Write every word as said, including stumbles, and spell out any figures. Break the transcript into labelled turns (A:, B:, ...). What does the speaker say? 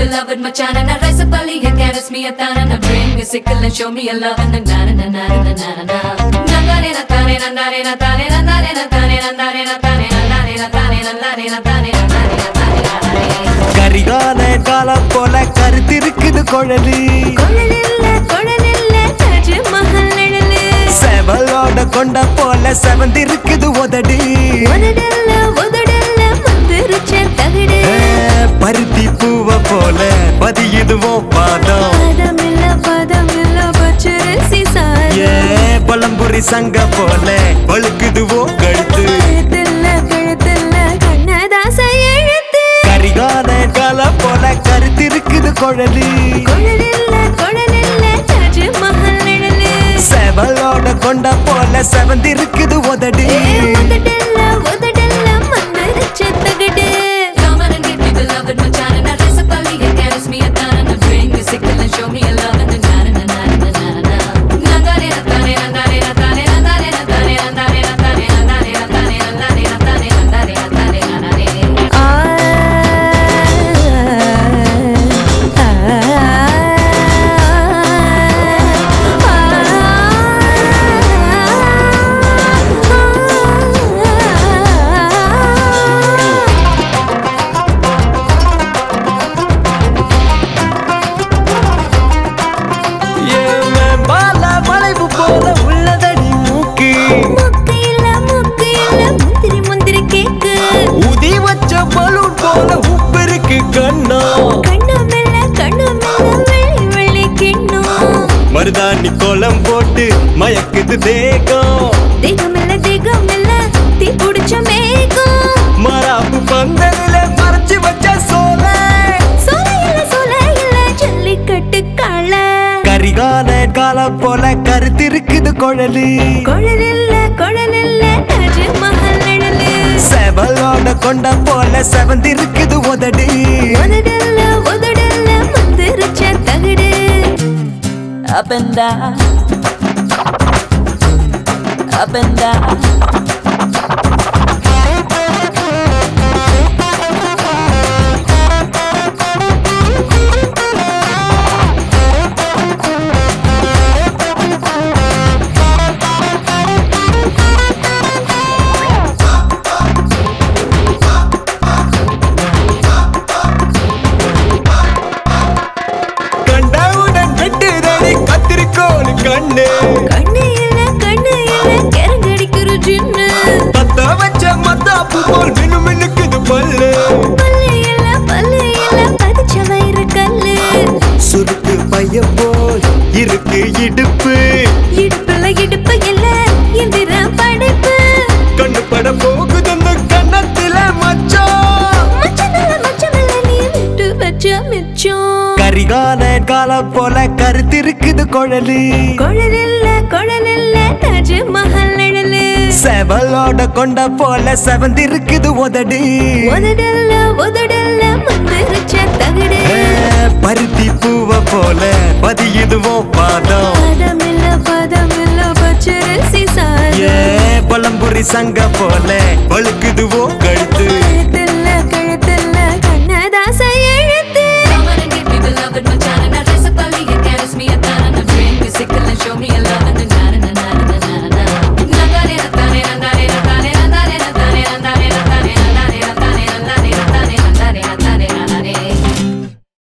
A: beloved Machan and I rise up early and caress me a tan and I bring a sickle and show me a love and a na na na na na na na Nandare na tane nandare na tane nandare na tane nandare na tane nandare na tane nandare na tane nandare na tane
B: Karikala காலம் போல கருத்திருக்குது குழலி
A: கொழலில்ல கொழலில்ல தாஜ்மஹல் நிழலு
B: செவலோட கொண்ட போல செவந்திருக்குது உதடி
A: உதடல்ல உதடல்ல மந்திருச்ச தகடு
B: பருத்தி பூவ போல பதியுதுவோ பாதம்
A: பதமில்ல பதமில்ல பச்சரிசி சாதம்
B: ஏ பழம்புரி சங்க போல பழுக்குதுவோ கழுத்து
A: கழுத்தில்ல கழுத்தில்ல கண்ணதாச எழுத்து
B: கரிகால காலம் போல கருத்திருக்குது குழலி
A: கொழலில்ல கொழலில்ல தாஜ்மஹல் நிழலு
B: செவலோட கொண்ட போல செவந்திருக்குது உதடி
A: உதடல்ல உதடல்ல மந்திருச்ச தகடு Come on and give me beloved Machan and I rise up early and caress me a tan and I bring a sickle and show me a love and a na na na na na na Nandare na tane nandare na tane nandare na tane nandare na tane nandare na tane nandare na tane nandare na tane nandare
B: மருதாணி கோலம் போட்டு மயக்குது தேகம்
A: தேகமில்ல தேகமில்ல தீ புடிச்ச மேகம்
B: மராப்பு பந்தலில மறைச்சு வச்ச சோல
A: சோல இல்ல சோல இல்ல ஜல்லிக்கட்டு காள
B: கரிகால காலம் போல கருத்திருக்குது குழலி
A: கொழலில்ல கொழலில்ல தாஜ்மஹல் நிழலு
B: செவலோட கொண்ட போல செவந்திருக்குது உதடி
A: உதடல்ல உதடல்ல மந்திருச்ச தகடு
C: Up and down, up and down.
B: கண்ணு
A: கண்ணு இல்ல கண்ணு இல்ல கரங்கடிக்குற ஜின்னு
B: பத்த வச்ச மத்தாப்பு போல் மினு மினுக்குது பல்லு
A: பல்லு இல்ல பல்லு இல்ல பதிச்ச வயிறு கல்லு
B: சுருக்கு பைய போல் இருக்கு இடுப்பு
A: இடுப்புல இடுப்பு இல்ல இந்திர படைப்பு
B: கண்ணு பட போகுது அந்த கண்ணத்தில மச்சம்
A: மச்சமல்ல மச்சமல்ல நீ விட்டு வச்ச மிச்சம்
B: கரிகால காலம் போல கருத்திருக்குது குழலி
A: கொழலில்ல கொழலில்ல தாஜ்மஹல் நிழலு
B: செவலோட கொண்ட போல செவந்திருக்குது உதடி
A: உதடல்ல உதடல்ல மந்திருச்ச தகடு
B: பருத்தி பூவ போல பதியுதுவோ பாதம்
A: பதமில்ல பதமில்ல பச்சரிசி சாதம்
B: ஏ பழம்புரி சங்க போல பழுக்குதுவோ